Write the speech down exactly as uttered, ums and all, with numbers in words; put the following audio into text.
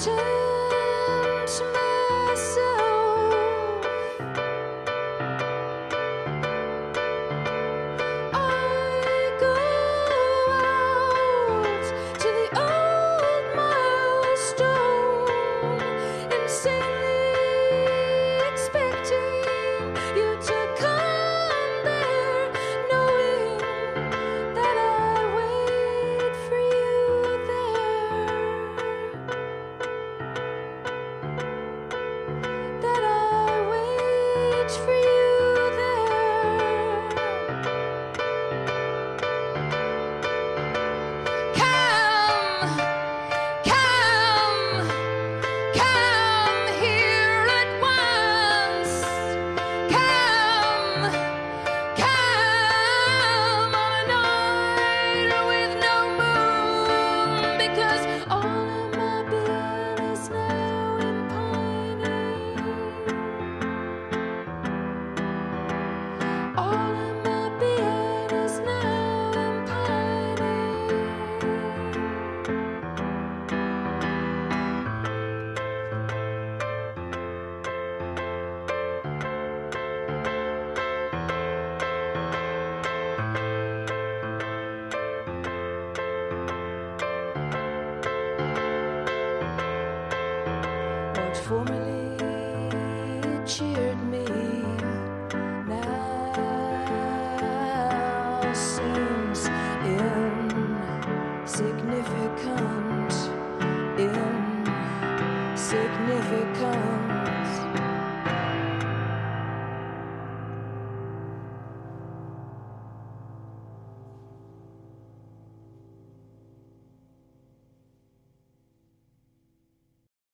tempt myself. I go out to the old milestone, insanely expecting you to come there, knowing that I wait for you there, that I wait for you there. Come, come, come here at once. Come, come on a night with no moon, because all of my being is now in pining. All of my being is now in pining. What formerly cheered me now seems insignificant, insignificant.